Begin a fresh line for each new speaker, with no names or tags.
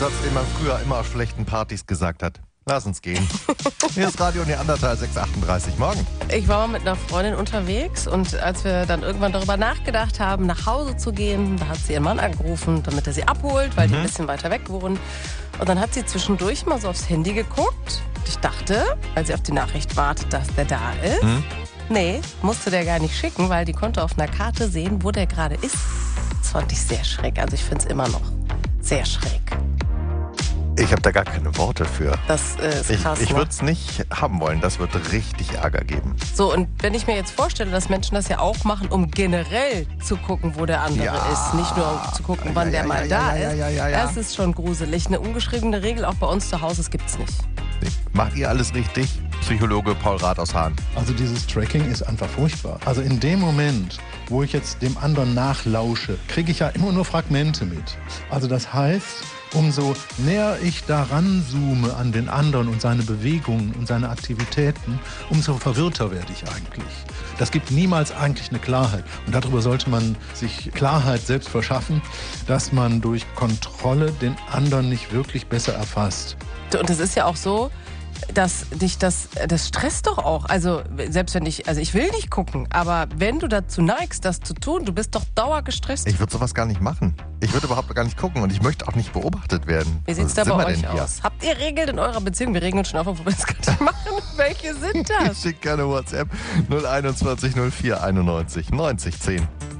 Satz, den man früher immer auf schlechten Partys gesagt hat. Lass uns gehen. Hier ist Radio Neandertal 638. Morgen.
Ich war mal mit einer Freundin unterwegs und als wir dann irgendwann darüber nachgedacht haben, nach Hause zu gehen, da hat sie ihren Mann angerufen, damit er sie abholt, weil die ein bisschen weiter weg wohnen. Und dann hat sie zwischendurch mal so aufs Handy geguckt. Ich dachte, weil sie auf die Nachricht wartet, dass der da ist. Nee, musste der gar nicht schicken, weil die konnte auf einer Karte sehen, wo der gerade ist. Das fand ich sehr schräg. Also ich finde es immer noch sehr schräg.
Ich habe da gar keine Worte für.
Das ist krass.
Ich
Ne?
würde es nicht haben wollen. Das wird richtig Ärger geben.
So, und wenn ich mir jetzt vorstelle, dass Menschen das ja auch machen, um generell zu gucken, wo der andere ist. Nicht nur um zu gucken, wann der mal da ist. Das ist schon gruselig. Eine ungeschriebene Regel auch bei uns zu Hause, das gibt's nicht.
Macht ihr alles richtig? Psychologe Paul Rath aus Hahn.
Also dieses Tracking ist einfach furchtbar. Also in dem Moment, wo ich jetzt dem anderen nachlausche, kriege ich ja immer nur Fragmente mit. Also das heißt, umso näher ich daran zoome an den anderen und seine Bewegungen und seine Aktivitäten, umso verwirrter werde ich eigentlich. Das gibt niemals eigentlich eine Klarheit. Und darüber sollte man sich Klarheit selbst verschaffen, dass man durch Kontrolle den anderen nicht wirklich besser erfasst.
Und es ist ja auch so, dass dich das stresst doch auch. Also selbst wenn ich will nicht gucken, aber wenn du dazu neigst, das zu tun, du bist doch dauergestresst.
Ich würde sowas gar nicht machen. Ich würde überhaupt gar nicht gucken und ich möchte auch nicht beobachtet werden.
Wie sieht's da bei euch aus? Habt ihr Regeln in eurer Beziehung? Wir regen uns schon auf, wo wir das gerade machen. Welche sind das?
Schick gerne WhatsApp 021 04 91 90 10.